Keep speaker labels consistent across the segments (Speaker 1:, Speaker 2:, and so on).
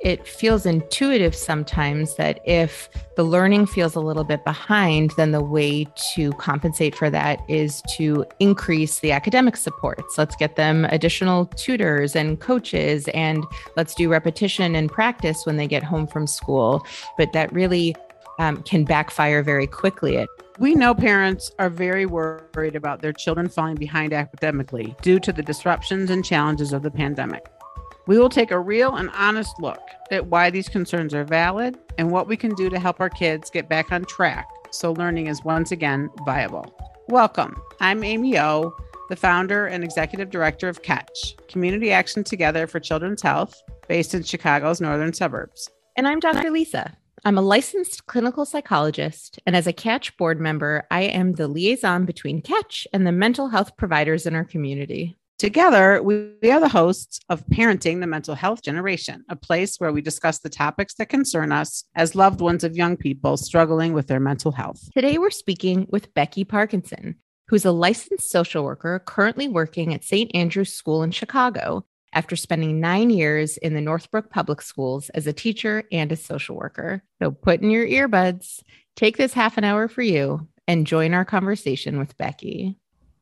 Speaker 1: it feels intuitive sometimes that if the learning feels a little bit behind, then the way to compensate for that is to increase the academic supports. Let's get them additional tutors and coaches, and let's do repetition and practice when they get home from school. But that really can backfire very quickly.
Speaker 2: We know parents are very worried about their children falling behind academically due to the disruptions and challenges of the pandemic. We will take a real and honest look at why these concerns are valid and what we can do to help our kids get back on track so learning is once again viable. Welcome. I'm Amy O, the founder and executive director of CATCH, Community Action Together for Children's Health, based in Chicago's northern suburbs.
Speaker 1: And I'm Dr. Lisa. I'm a licensed clinical psychologist, and as a CATCH board member, I am the liaison between CATCH and the mental health providers in our community.
Speaker 2: Together, we are the hosts of Parenting the Mental Health Generation, a place where we discuss the topics that concern us as loved ones of young people struggling with their mental health.
Speaker 1: Today, we're speaking with Becky Parkinson, who's a licensed social worker currently working at St. Andrew's School in Chicago after spending 9 years in the Northbrook Public Schools as a teacher and a social worker. So put in your earbuds, take this half an hour for you, and join our conversation with Becky.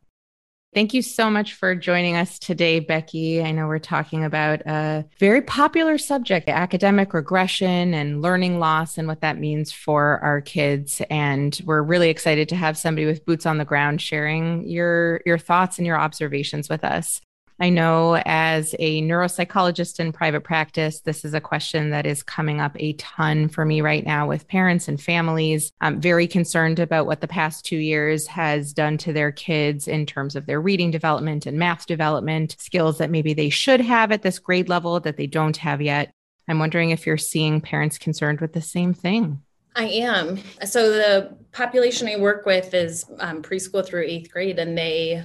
Speaker 1: Thank you so much for joining us today, Becky. I know we're talking about a very popular subject, academic regression and learning loss and what that means for our kids. And we're really excited to have somebody with boots on the ground sharing your thoughts and your observations with us. I know as a neuropsychologist in private practice, this is a question that is coming up a ton for me right now with parents and families. I'm very concerned about what the past 2 years has done to their kids in terms of their reading development and math development, skills that maybe they should have at this grade level that they don't have yet. I'm wondering if you're seeing parents concerned with the same thing.
Speaker 3: I am. So the population I work with is preschool through 8th grade, and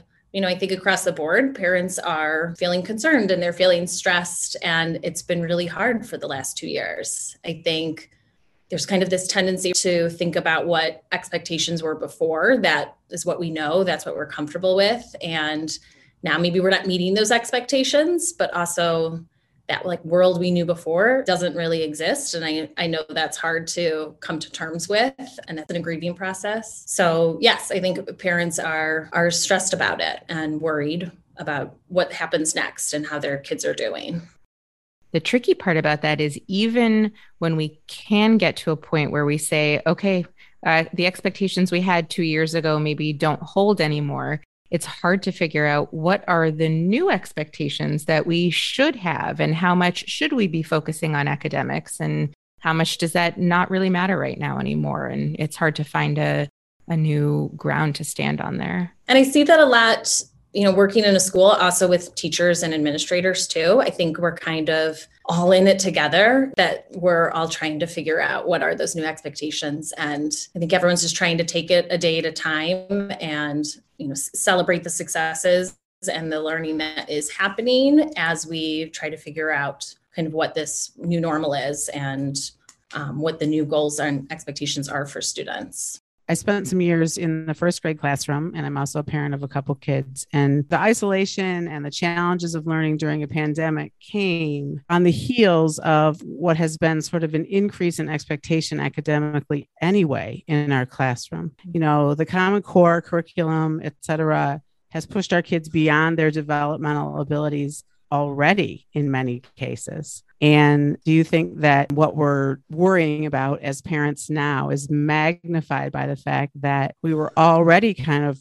Speaker 3: I think across the board, parents are feeling concerned and they're feeling stressed, and it's been really hard for the last 2 years. I think there's kind of this tendency to think about what expectations were before. That is what we know. That's what we're comfortable with. And now maybe we're not meeting those expectations, but also that world we knew before doesn't really exist. And I know that's hard to come to terms with, and that's a grieving process. So yes, I think parents are stressed about it and worried about what happens next and how their kids are doing.
Speaker 1: The tricky part about that is even when we can get to a point where we say, okay, the expectations we had 2 years ago maybe don't hold anymore, it's hard to figure out what are the new expectations that we should have and how much should we be focusing on academics and how much does that not really matter right now anymore. And it's hard to find a new ground to stand on there.
Speaker 3: And I see that a lot, working in a school, also with teachers and administrators too. I think we're kind of all in it together, that we're all trying to figure out what are those new expectations. And I think everyone's just trying to take it a day at a time and, celebrate the successes and the learning that is happening as we try to figure out kind of what this new normal is and what the new goals and expectations are for students.
Speaker 2: I spent some years in the first grade classroom, and I'm also a parent of a couple kids. And the isolation and the challenges of learning during a pandemic came on the heels of what has been sort of an increase in expectation academically anyway in our classroom. The Common Core curriculum, et cetera, has pushed our kids beyond their developmental abilities already in many cases. And do you think that what we're worrying about as parents now is magnified by the fact that we were already kind of,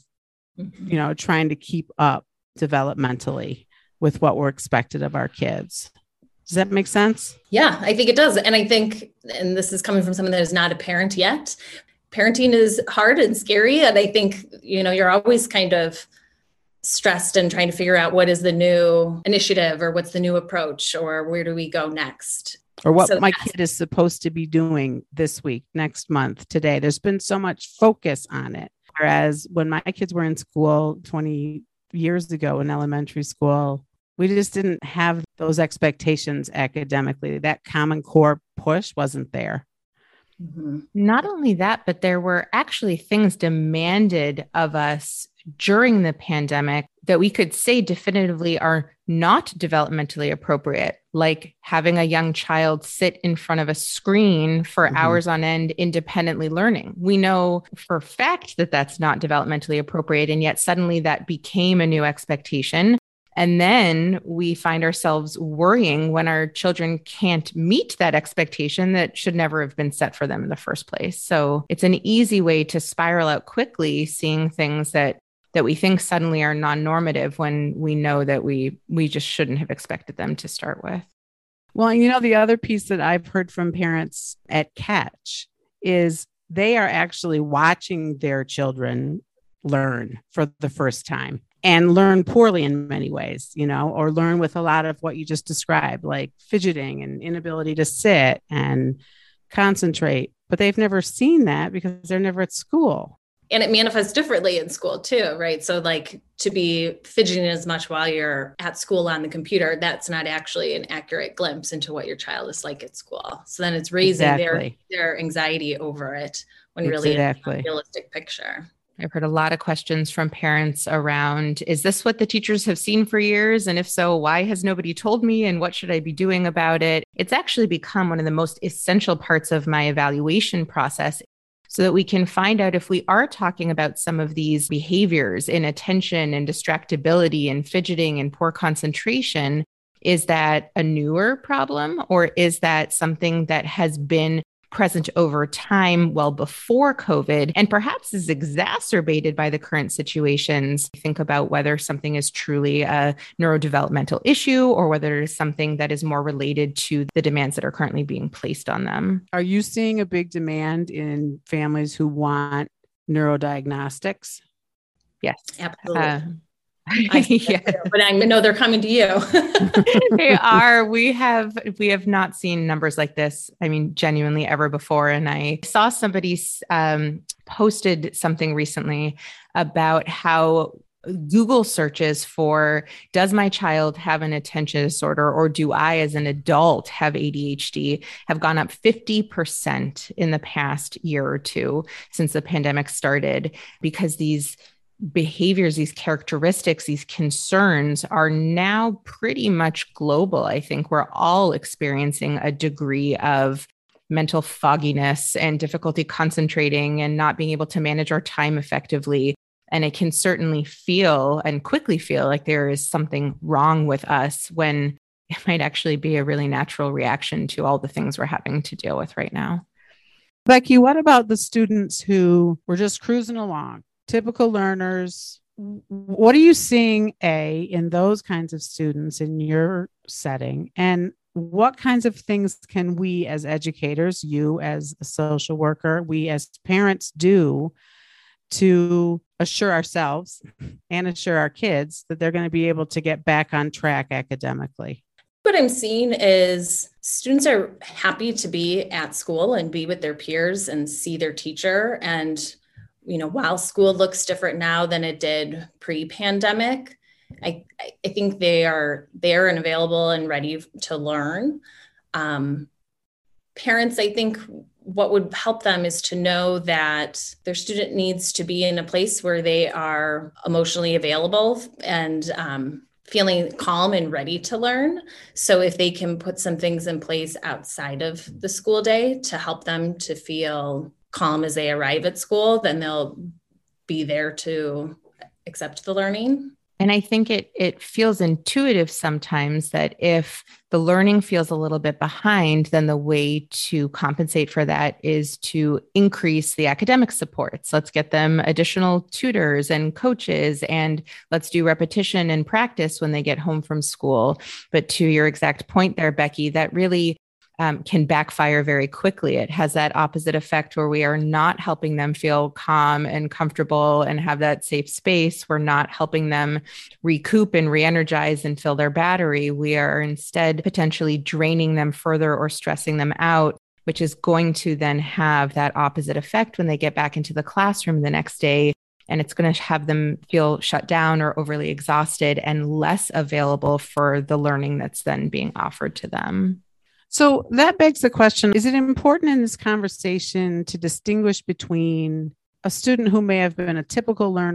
Speaker 2: trying to keep up developmentally with what we're expected of our kids? Does that make sense?
Speaker 3: Yeah, I think it does. And I think, and this is coming from someone that is not a parent yet, parenting is hard and scary. And I think, you're always kind of stressed and trying to figure out what is the new initiative or what's the new approach or where do we go next?
Speaker 2: Or what my kid is supposed to be doing this week, next month, today. There's been so much focus on it. Whereas when my kids were in school 20 years ago in elementary school, we just didn't have those expectations academically. That Common Core push wasn't there.
Speaker 1: Mm-hmm. Not only that, but there were actually things demanded of us during the pandemic that we could say definitively are not developmentally appropriate, like having a young child sit in front of a screen for hours on end, independently learning. We know for a fact that that's not developmentally appropriate. And yet suddenly that became a new expectation. And then we find ourselves worrying when our children can't meet that expectation that should never have been set for them in the first place. So it's an easy way to spiral out quickly, seeing things that we think suddenly are non-normative when we know that we just shouldn't have expected them to start with.
Speaker 2: Well, the other piece that I've heard from parents at Catch is they are actually watching their children learn for the first time and learn poorly in many ways, or learn with a lot of what you just described, like fidgeting and inability to sit and concentrate. But they've never seen that because they're never at school.
Speaker 3: And it manifests differently in school too, right? So like to be fidgeting as much while you're at school on the computer, that's not actually an accurate glimpse into what your child is like at school. So then it's raising their anxiety over it when really it's a realistic picture.
Speaker 1: I've heard a lot of questions from parents around, is this what the teachers have seen for years? And if so, why has nobody told me? And what should I be doing about it? It's actually become one of the most essential parts of my evaluation process, so that we can find out if we are talking about some of these behaviors, inattention and distractibility and fidgeting and poor concentration. Is that a newer problem, or is that something that has been present over time well before COVID and perhaps is exacerbated by the current situations? Think about whether something is truly a neurodevelopmental issue or whether it is something that is more related to the demands that are currently being placed on them.
Speaker 2: Are you seeing a big demand in families who want neurodiagnostics?
Speaker 3: Yes, absolutely.
Speaker 1: Yeah.
Speaker 3: But I know they're coming to you.
Speaker 1: They are. We have not seen numbers like this, genuinely ever before. And I saw somebody posted something recently about how Google searches for, does my child have an attention disorder, or do I as an adult have ADHD, have gone up 50% in the past year or two since the pandemic started, because these behaviors, these characteristics, these concerns are now pretty much global. I think we're all experiencing a degree of mental fogginess and difficulty concentrating and not being able to manage our time effectively. And it can certainly feel and quickly feel like there is something wrong with us when it might actually be a really natural reaction to all the things we're having to deal with right now.
Speaker 2: Becky, what about the students who were just cruising along? Typical learners, what are you seeing, in those kinds of students in your setting? And what kinds of things can we as educators, you as a social worker, we as parents do to assure ourselves and assure our kids that they're going to be able to get back on track academically?
Speaker 3: What I'm seeing is students are happy to be at school and be with their peers and see their teacher. And while school looks different now than it did pre-pandemic, I think they are there and available and ready to learn. Parents, I think what would help them is to know that their student needs to be in a place where they are emotionally available and feeling calm and ready to learn. So if they can put some things in place outside of the school day to help them to feel calm as they arrive at school, then they'll be there to accept the learning.
Speaker 1: And I think it feels intuitive sometimes that if the learning feels a little bit behind, then the way to compensate for that is to increase the academic supports. Let's get them additional tutors and coaches, and let's do repetition and practice when they get home from school. But to your exact point there, Becky, that really can backfire very quickly. It has that opposite effect where we are not helping them feel calm and comfortable and have that safe space. We're not helping them recoup and re-energize and fill their battery. We are instead potentially draining them further or stressing them out, which is going to then have that opposite effect when they get back into the classroom the next day. And it's going to have them feel shut down or overly exhausted and less available for the learning that's then being offered to them.
Speaker 2: So that begs the question, is it important in this conversation to distinguish between a student who may have been a typical learner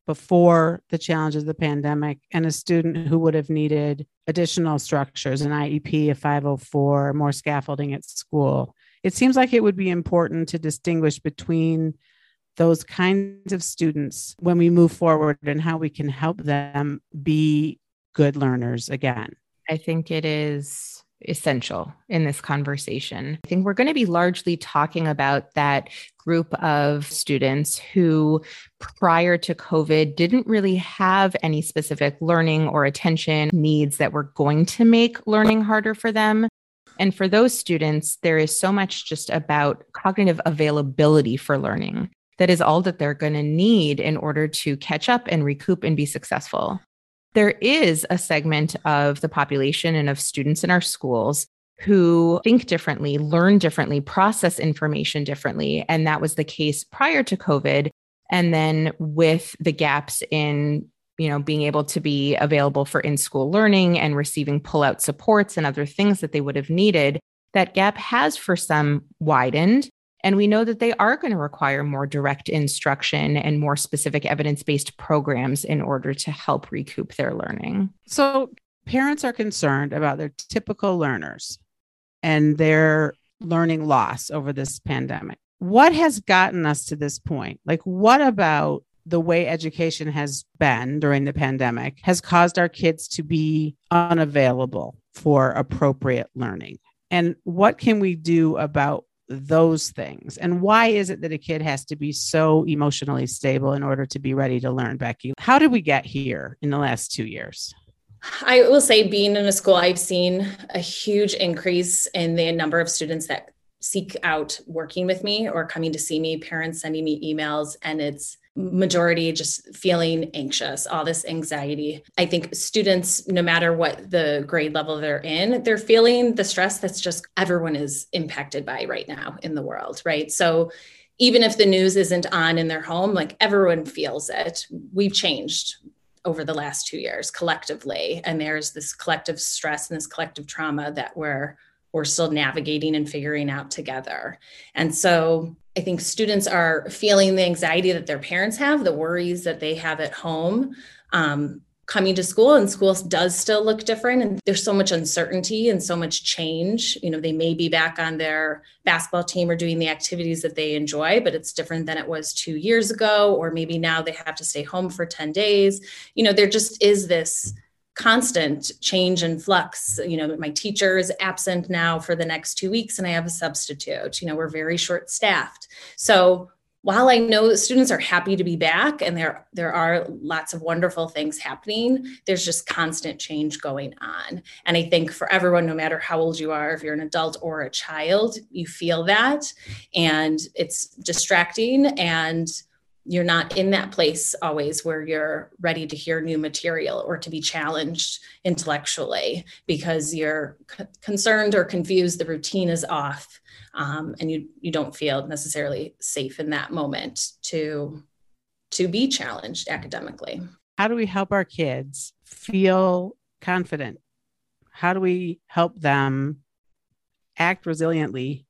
Speaker 2: before the challenges of the pandemic and a student who would have needed additional structures, an IEP, a 504, more scaffolding at school. It seems like it would be important to distinguish between those kinds of students when we move forward and how we can help them be good learners again.
Speaker 1: I think it is essential in this conversation. I think we're going to be largely talking about that group of students who prior to COVID didn't really have any specific learning or attention needs that were going to make learning harder for them. And for those students, there is so much just about cognitive availability for learning. That is all that they're going to need in order to catch up and recoup and be successful. There is a segment of the population and of students in our schools who think differently, learn differently, process information differently. And that was the case prior to COVID. And then with the gaps in, being able to be available for in-school learning and receiving pull-out supports and other things that they would have needed, that gap has for some widened. And we know that they are going to require more direct instruction and more specific evidence-based programs in order to help recoup their learning.
Speaker 2: So parents are concerned about their typical learners and their learning loss over this pandemic. What has gotten us to this point? Like, what about the way education has been during the pandemic has caused our kids to be unavailable for appropriate learning? And what can we do about those things? And why is it that a kid has to be so emotionally stable in order to be ready to learn, Becky? How did we get here in the last 2 years?
Speaker 3: I will say, being in a school, I've seen a huge increase in the number of students that seek out working with me or coming to see me, parents sending me emails, and it's majority just feeling anxious, all this anxiety. I think students, no matter what the grade level they're in, they're feeling the stress that's just everyone is impacted by right now in the world, right? So even if the news isn't on in their home, like everyone feels it. We've changed over the last 2 years collectively, and there's this collective stress and this collective trauma that we're still navigating and figuring out together. And so I think students are feeling the anxiety that their parents have, the worries that they have at home, coming to school, and school does still look different. And there's so much uncertainty and so much change. They may be back on their basketball team or doing the activities that they enjoy, but it's different than it was 2 years ago, or maybe now they have to stay home for 10 days. There just is this constant change and flux. My teacher is absent now for the next 2 weeks and I have a substitute. We're very short staffed. So while I know that students are happy to be back and there are lots of wonderful things happening, there's just constant change going on. And I think for everyone, no matter how old you are, if you're an adult or a child, you feel that, and it's distracting, and you're not in that place always where you're ready to hear new material or to be challenged intellectually because you're concerned or confused, the routine is off, and you don't feel necessarily safe in that moment to be challenged academically.
Speaker 2: How do we help our kids feel confident? How do we help them act resiliently,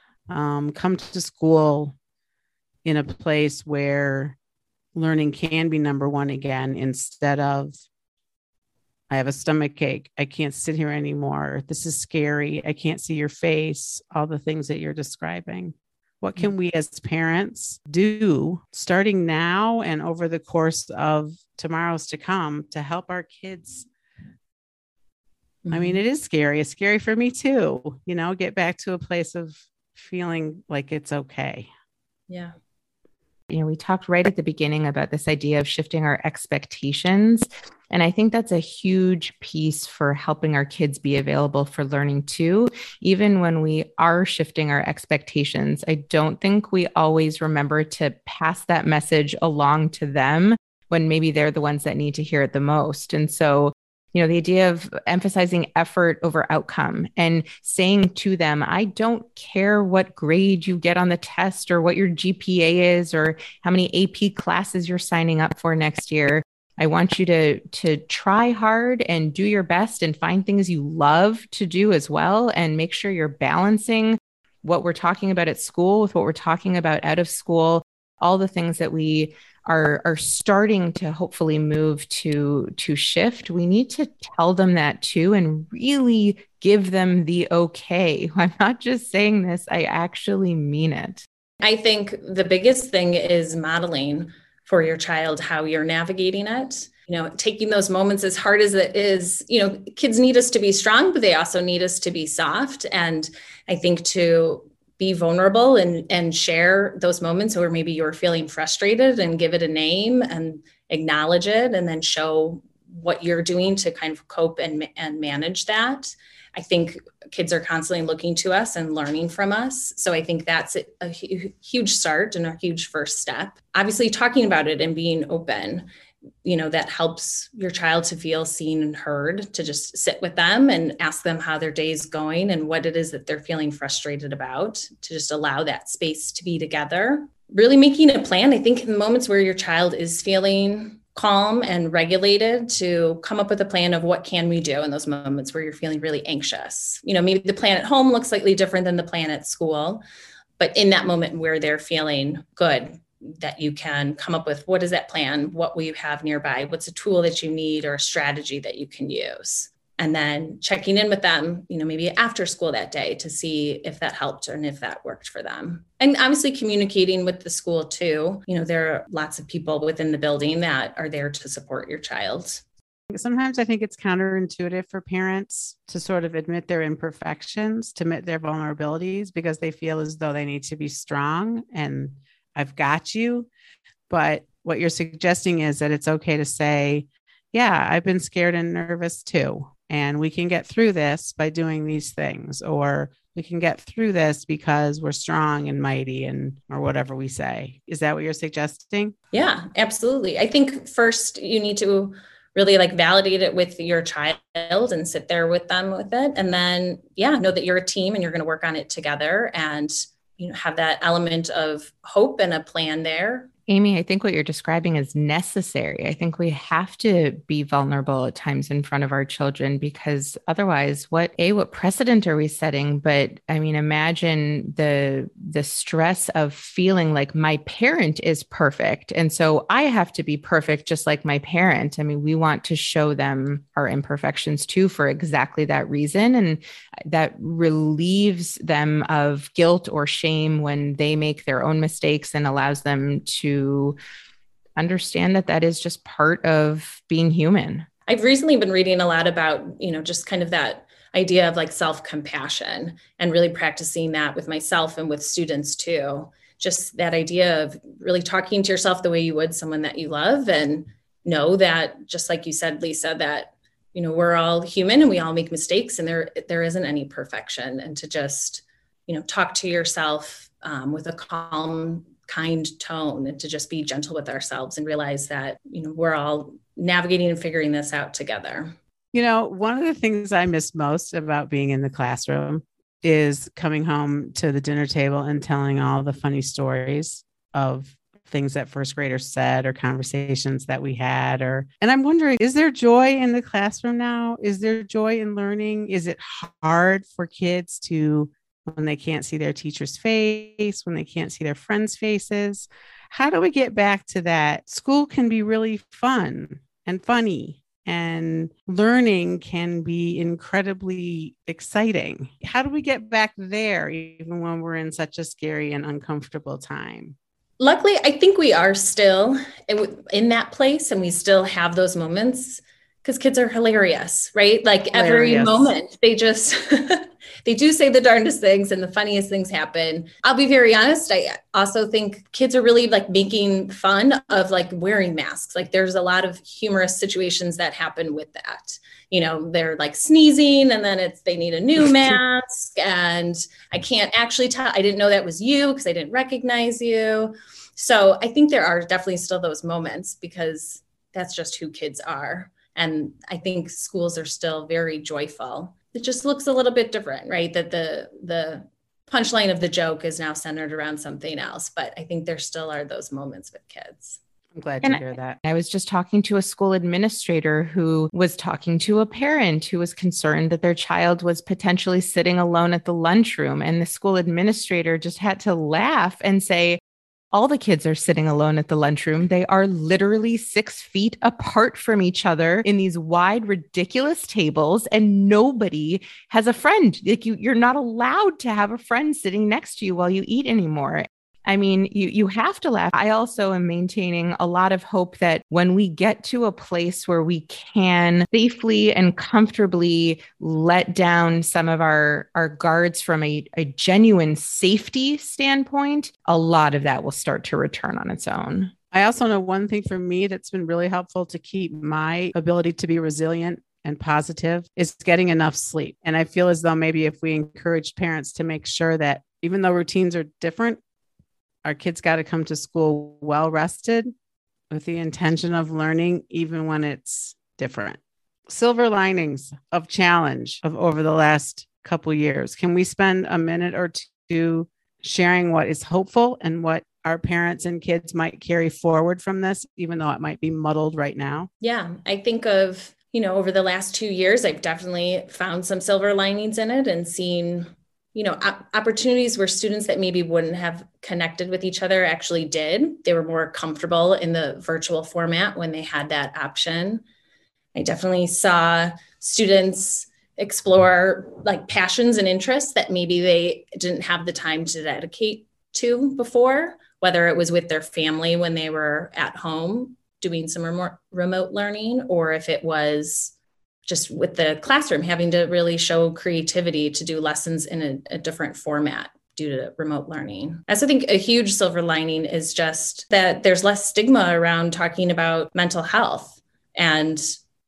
Speaker 2: come to school in a place where learning can be number one again, instead of, I have a stomach ache, I can't sit here anymore, this is scary, I can't see your face, all the things that you're describing? What can we as parents do starting now and over the course of tomorrows to come to help our kids? I mean, it is scary. It's scary for me too, get back to a place of feeling like it's okay.
Speaker 3: Yeah.
Speaker 1: We talked right at the beginning about this idea of shifting our expectations. And I think that's a huge piece for helping our kids be available for learning too. Even when we are shifting our expectations, I don't think we always remember to pass that message along to them when maybe they're the ones that need to hear it the most. And so the idea of emphasizing effort over outcome and saying to them, I don't care what grade you get on the test or what your GPA is or how many AP classes you're signing up for next year. I want you to try hard and do your best and find things you love to do as well, and make sure you're balancing what we're talking about at school with what we're talking about out of school, all the things that we are starting to hopefully move to shift, we need to tell them that too and really give them the okay. I'm not just saying this, I actually mean it.
Speaker 3: I think the biggest thing is modeling for your child how you're navigating it. Taking those moments, as hard as it is, kids need us to be strong, but they also need us to be soft. And I think to be vulnerable and share those moments where maybe you're feeling frustrated and give it a name and acknowledge it, and then show what you're doing to kind of cope and manage that. I think kids are constantly looking to us and learning from us. So I think that's a huge start and a huge first step. Obviously, talking about it and being open, that helps your child to feel seen and heard, to just sit with them and ask them how their day is going and what it is that they're feeling frustrated about, to just allow that space to be together. Really making a plan. I think in moments where your child is feeling calm and regulated, to come up with a plan of what can we do in those moments where you're feeling really anxious. Maybe the plan at home looks slightly different than the plan at school, but in that moment where they're feeling good, that you can come up with, what is that plan? What will you have nearby? What's a tool that you need or a strategy that you can use? And then checking in with them, maybe after school that day, to see if that helped and if that worked for them. And obviously communicating with the school too. There are lots of people within the building that are there to support your child.
Speaker 2: Sometimes I think it's counterintuitive for parents to sort of admit their imperfections, to admit their vulnerabilities, because they feel as though they need to be strong and I've got you. But what you're suggesting is that it's okay to say, yeah, I've been scared and nervous too. And we can get through this by doing these things, or we can get through this because we're strong and mighty, or whatever we say. Is that what you're suggesting?
Speaker 3: Yeah, absolutely. I think first you need to really validate it with your child and sit there with them with it. And then, know that you're a team and you're going to work on it together, and have that element of hope and a plan there.
Speaker 1: Amy, I think what you're describing is necessary. I think we have to be vulnerable at times in front of our children, because otherwise, what precedent are we setting? But I mean, imagine the stress of feeling like my parent is perfect, and so I have to be perfect just like my parent. I mean, we want to show them our imperfections too for exactly that reason. And that relieves them of guilt or shame when they make their own mistakes, and allows them to understand that is just part of being human.
Speaker 3: I've recently been reading a lot about, just kind of that idea of self-compassion, and really practicing that with myself and with students too. Just that idea of really talking to yourself the way you would someone that you love, and know that, just like you said, Lisa, that, we're all human and we all make mistakes, and there isn't any perfection. And to just, talk to yourself with a calm, kind tone, and to just be gentle with ourselves and realize that, we're all navigating and figuring this out together.
Speaker 2: One of the things I miss most about being in the classroom is coming home to the dinner table and telling all the funny stories of things that first graders said, or conversations that we had, and I'm wondering, is there joy in the classroom now? Is there joy in learning? Is it hard for kids when they can't see their teacher's face, when they can't see their friends' faces? How do we get back to that? School can be really fun and funny, and learning can be incredibly exciting. How do we get back there, even when we're in such a scary and uncomfortable time?
Speaker 3: Luckily, I think we are still in that place, and we still have those moments, because kids are hilarious, right? Every moment they just, they do say the darndest things and the funniest things happen. I'll be very honest. I also think kids are really making fun of wearing masks. There's a lot of humorous situations that happen with that. They're sneezing, and then they need a new mask, and I can't actually tell. I didn't know that was you because I didn't recognize you. So I think there are definitely still those moments, because that's just who kids are. And I think schools are still very joyful. It just looks a little bit different, right? That the punchline of the joke is now centered around something else. But I think there still are those moments with kids.
Speaker 2: I'm glad to hear that.
Speaker 1: I was just talking to a school administrator who was talking to a parent who was concerned that their child was potentially sitting alone at the lunchroom. And the school administrator just had to laugh and say, all the kids are sitting alone at the lunchroom. They are literally 6 feet apart from each other in these wide, ridiculous tables, and nobody has a friend. Like you're not allowed to have a friend sitting next to you while you eat anymore. I mean, you have to laugh. I also am maintaining a lot of hope that when we get to a place where we can safely and comfortably let down some of our guards from a genuine safety standpoint, a lot of that will start to return on its own.
Speaker 2: I also know one thing for me that's been really helpful to keep my ability to be resilient and positive is getting enough sleep. And I feel as though maybe if we encourage parents to make sure that even though routines are different, our kids got to come to school well rested with the intention of learning, even when it's different. Silver linings of challenge of over the last couple years. Can we spend a minute or two sharing what is hopeful and what our parents and kids might carry forward from this, even though it might be muddled right now?
Speaker 3: Yeah, I think of, over the last 2 years, I've definitely found some silver linings in it and seen opportunities where students that maybe wouldn't have connected with each other actually did. They were more comfortable in the virtual format when they had that option. I definitely saw students explore like passions and interests that maybe they didn't have the time to dedicate to before, whether it was with their family when they were at home doing some remote learning, or if it was just with the classroom, having to really show creativity to do lessons in a different format due to remote learning. I also think a huge silver lining is just that there's less stigma around talking about mental health. And,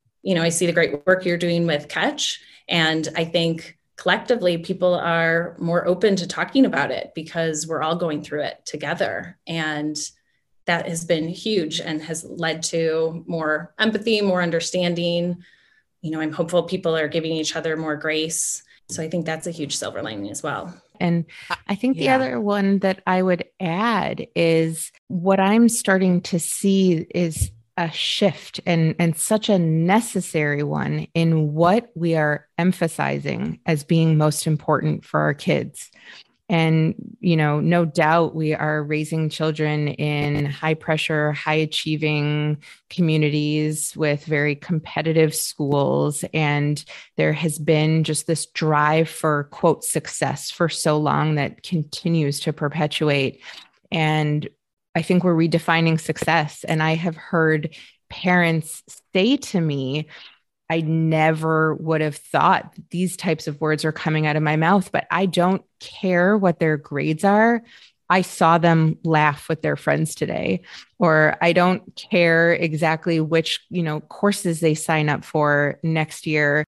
Speaker 3: I see the great work you're doing with Catch. And I think collectively people are more open to talking about it because we're all going through it together. And that has been huge and has led to more empathy, more understanding. I'm hopeful people are giving each other more grace. So I think that's a huge silver lining as well.
Speaker 1: And I think the other one that I would add is what I'm starting to see is a shift and such a necessary one in what we are emphasizing as being most important for our kids. And, no doubt we are raising children in high pressure, high achieving communities with very competitive schools. And there has been just this drive for, quote, success for so long that continues to perpetuate. And I think we're redefining success. And I have heard parents say to me, I never would have thought these types of words are coming out of my mouth, but I don't care what their grades are. I saw them laugh with their friends today, or I don't care exactly which, courses they sign up for next year.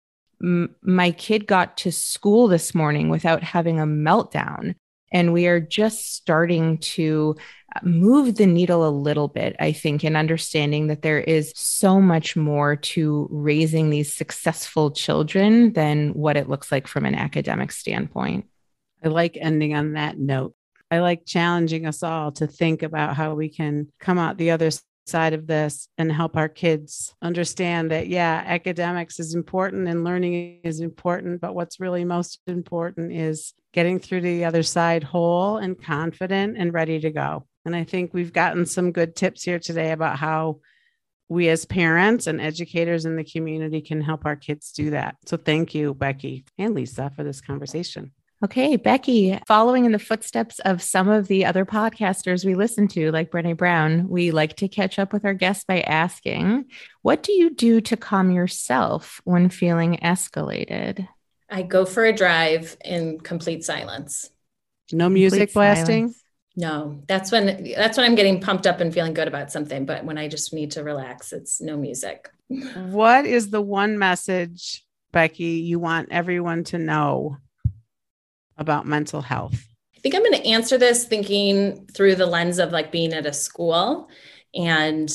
Speaker 1: My kid got to school this morning without having a meltdown. And we are just starting to move the needle a little bit, I think, in understanding that there is so much more to raising these successful children than what it looks like from an academic standpoint.
Speaker 2: I like ending on that note. I like challenging us all to think about how we can come out the other side of this and help our kids understand that, academics is important and learning is important, but what's really most important is getting through to the other side whole and confident and ready to go. And I think we've gotten some good tips here today about how we as parents and educators in the community can help our kids do that. So thank you, Becky and Lisa, for this conversation.
Speaker 1: Okay, Becky, following in the footsteps of some of the other podcasters we listen to, like Brené Brown, we like to catch up with our guests by asking, what do you do to calm yourself when feeling escalated?
Speaker 3: I go for a drive in complete silence.
Speaker 2: No music blasting?
Speaker 1: Silence.
Speaker 3: No, that's when I'm getting pumped up and feeling good about something. But when I just need to relax, it's no music.
Speaker 2: What is the one message, Becky, you want everyone to know about mental health?
Speaker 3: I think I'm going to answer this thinking through the lens of like being at a school. And,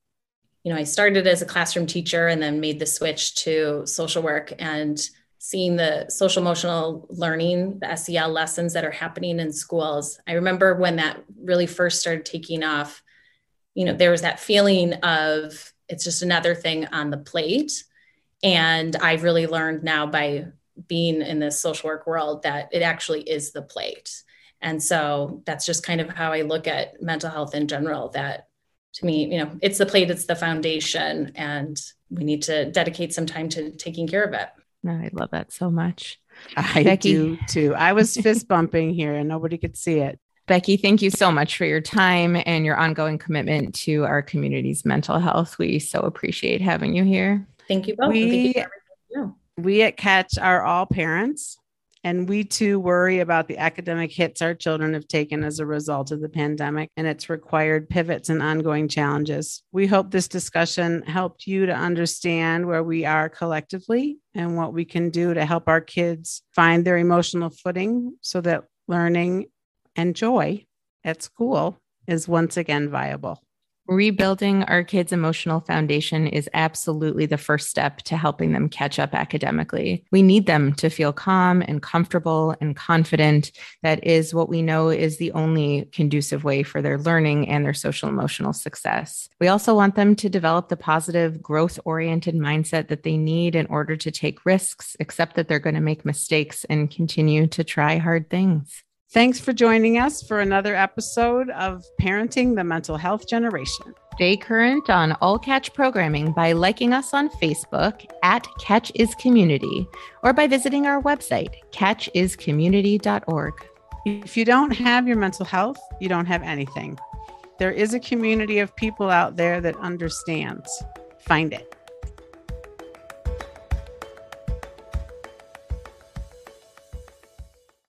Speaker 3: I started as a classroom teacher and then made the switch to social work and seeing the social emotional learning, the SEL lessons that are happening in schools. I remember when that really first started taking off, there was that feeling of it's just another thing on the plate. And I've really learned now by being in this social work world that it actually is the plate. And so that's just kind of how I look at mental health in general, that to me, it's the plate, it's the foundation, and we need to dedicate some time to taking care of it.
Speaker 1: No, I love that so much.
Speaker 2: I
Speaker 1: Becky.
Speaker 2: do too. I was fist bumping here and nobody could see it.
Speaker 1: Becky, thank you so much for your time and your ongoing commitment to our community's mental health. We so appreciate having you here.
Speaker 3: Thank you both. Thank you for everything you do.
Speaker 2: We at Catch are all parents, and we too worry about the academic hits our children have taken as a result of the pandemic and its required pivots and ongoing challenges. We hope this discussion helped you to understand where we are collectively and what we can do to help our kids find their emotional footing so that learning and joy at school is once again viable.
Speaker 1: Rebuilding our kids' emotional foundation is absolutely the first step to helping them catch up academically. We need them to feel calm and comfortable and confident. That is what we know is the only conducive way for their learning and their social emotional success. We also want them to develop the positive, growth-oriented mindset that they need in order to take risks, accept that they're going to make mistakes, and continue to try hard things.
Speaker 2: Thanks for joining us for another episode of Parenting the Mental Health Generation.
Speaker 1: Stay current on all Catch programming by liking us on Facebook at Catch is Community or by visiting our website, catchiscommunity.org.
Speaker 2: If you don't have your mental health, you don't have anything. There is a community of people out there that understands. Find it.